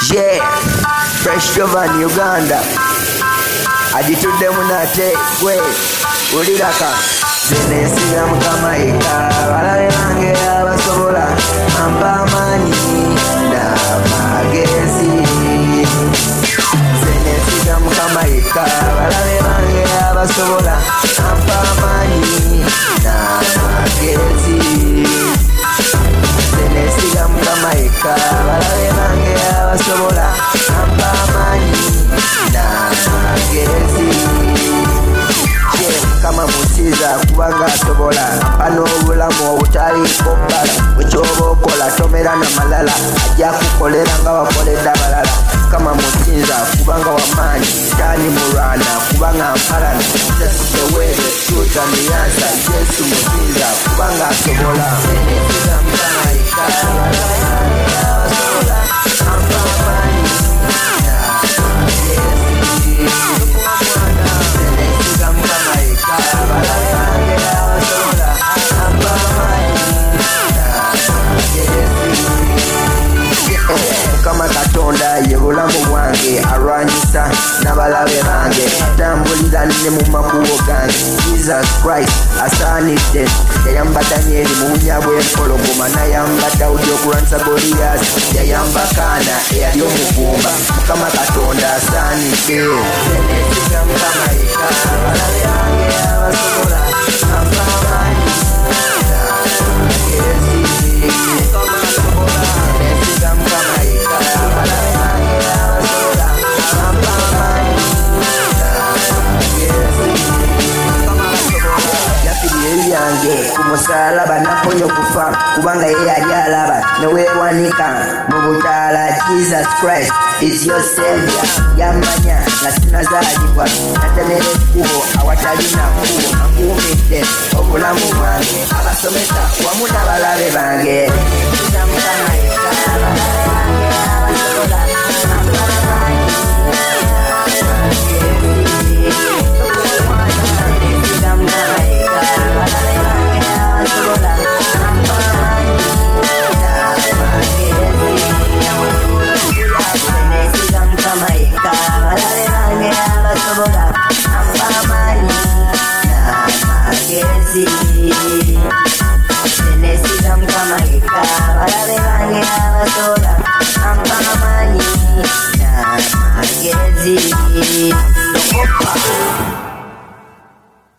Yeah, Fresh Jovan Uganda. Agitudde munate gwe uliraka zenesiga mukamaika balabe bange abasobola ampa amaanyi n'amagezi zenesiga mukamaika balabe bange abasobola ampa amaanyi n'amagezi zenesiga mukamaika balabe bange abasobola ampa amaanyi n'amagezi kama musiza kubanga asobola pano obulamu obutaliko bbala bwekyoba okola tomera na malala ajja kukolera nga wakoledde abalala kama musiza kubanga wamaanyi tani mulwana kubanga mpalana teweere tuuta miyansa yesu musiza kubanga asobola kama katonda ye bulamu bwange alwanyisa n'abalabe bange tambulira ne mu makubo gange Jesus Christ asaanidde yayamba Danieli mu bunya bw'empologoma n'ayamba Dawudi okulwanyisa Goliyasi yayamba Kaana eyali omugumba Mukama Katonda asaanidde abalabe bange abasobola ampa amaanyi kumusalaba naponya okufa kubanga ye yali alaba neweewanika mu butaala Jesus Christ is your savior yamanya nga sinazaalibwa natemera ekkubo awatalina kkubo nakuumidde obulamu bwange abasomesa wamu n'abalabe bange I'm